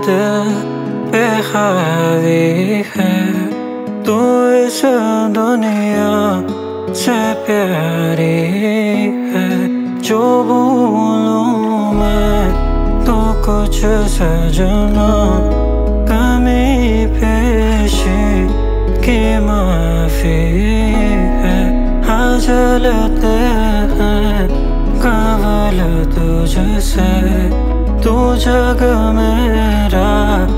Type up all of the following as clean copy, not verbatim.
दिल पे हावी है, तू इस दुनिया से प्यारी है। जो बोलूं मैं तो कुछ सजना, कमी पेशी की माफी है। हाँ जलते हैं कवल तुझसे, तू जग मेरा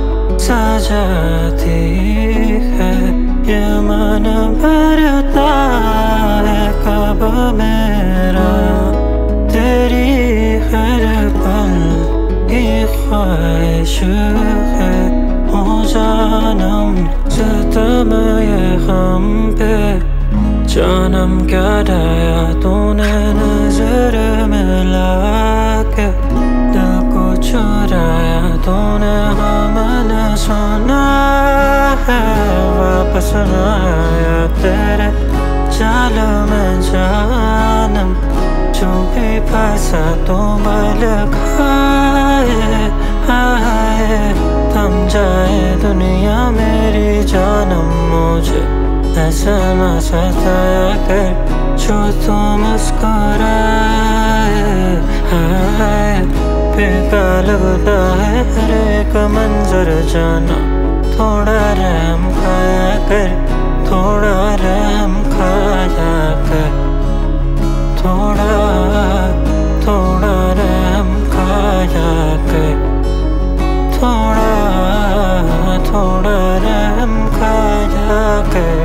सजाती है। ये मन भरता है कब मेरा, तेरी हर पल की ख्वाहिश है। हो जानम सितम ये हम पे, जानम क्या डाया तूने नजर मिला के। दिल को चुराया तूने, हाँ मैंने सुना है। वापस ना आया तेरे जाल में जानम, जो भी फंसा तो बल खाए। हाय थम जाए दुनिया मेरी जानम, मुझे ऐसा ना सताया कर जो तू मुस्कुराए। हाय फीका लगता है हर एक मंजर जाना, थोड़ा रहम खाया कर, थोड़ा रहम खाया कर। थोड़ा थोड़ा रहम खाया कर, थोड़ा थोड़ा रहम खाया कर।